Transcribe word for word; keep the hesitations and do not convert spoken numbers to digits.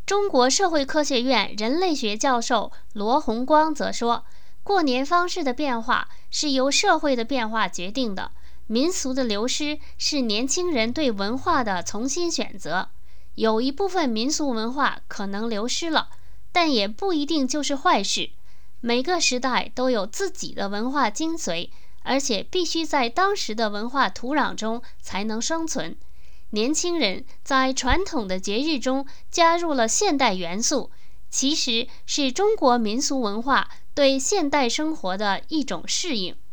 中国社会科学院人类学教授罗洪光则说，过年方式的变化是由社会的变化决定的，民俗的流失是年轻人对文化的重新选择。有一部分民俗文化可能流失了，但也不一定就是坏事。每个时代都有自己的文化精髓，而且必须在当时的文化土壤中才能生存。年轻人在传统的节日中加入了现代元素，其实是中国民俗文化对现代生活的一种适应。